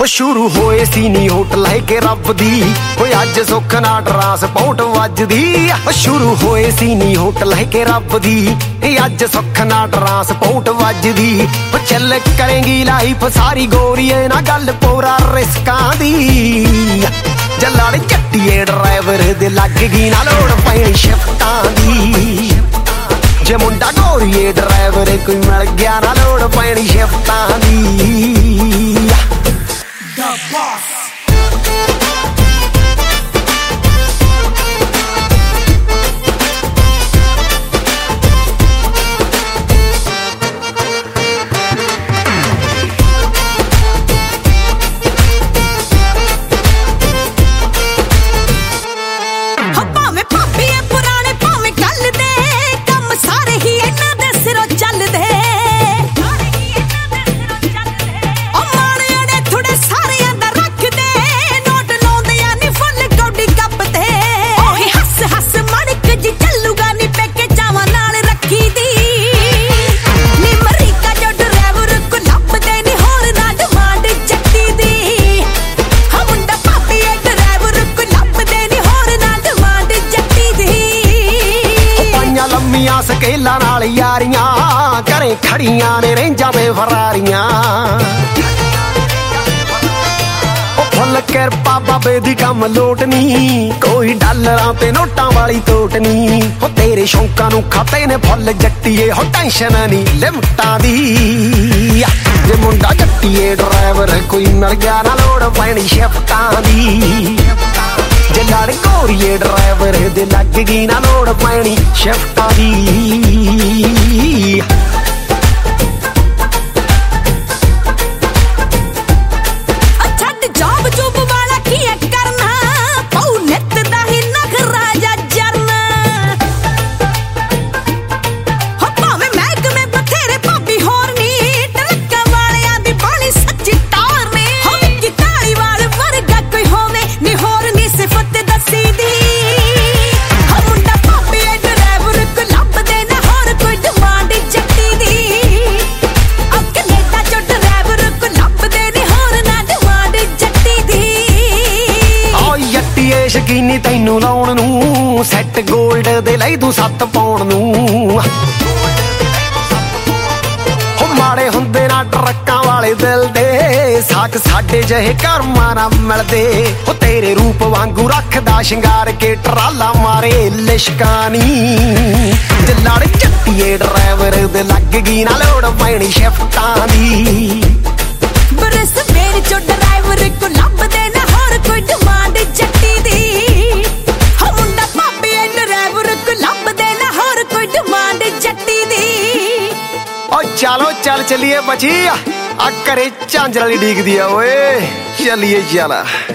शुरू होए सी नी होटल है के रब दी अज सुख ना ट्रांसपोर्ट वजदी। शुरू होए सी नी होटल है के रब दी अज सुख ना ट्रांसपोर्ट वजदी। चल करेंगी लाइफ सारी गोरीए ना गल पूरा रिस्कां दी। जल्लाड़ चट्टिए ड्राइवर दे लग गई ना लोड़ पैनी शिफ्टां दी। जे मुंडा गोरीए ड्राइवर कोई मिल गया ना लोड़ पैनी शिफ्टां दी। The boss. स्केला नाल यारियां घरें खड़ियां ने रेंजां ते फरारियां। फुल किरपा बाबे दी कम लोटनी कोई डॉलरां ते नोटां वाली तोटनी। तेरे शौकां नूं खाते ने फुल जट्टीए टेंशन नी लिमटां दी। जे मुंडा जट्टीए ड्राइवर कोई मिल गया ना लोड़ पैनी शिफ्टां दी। जे लड़ गोरीए ड्राइवर दे लग गई ना लोड़ पैनी शिफ्टां दी। शकीनी तैनू लाउण नूं सैट गोल्ड दे लई तू 7 पाउण नूं। माड़े हुंदे ना ट्रक्कां वाले दिल दे साक साडे जहे कर्मां ना मिलदे। तेरे रूप वांगू रखदा शिंगार के ट्राला मारे लिशकानी। जल्लाड़ चट्टिए ड्राइवर दे लग गई ना लोड़ पैनी शिफ्टां दी। बरस मेरे चो ड्राइवर को लभदे ना होर कोई डिमांड जट्टी दी। चलो चल चलिए बची आ करे झांझर वाली डीक दिया ओए चलिए चला।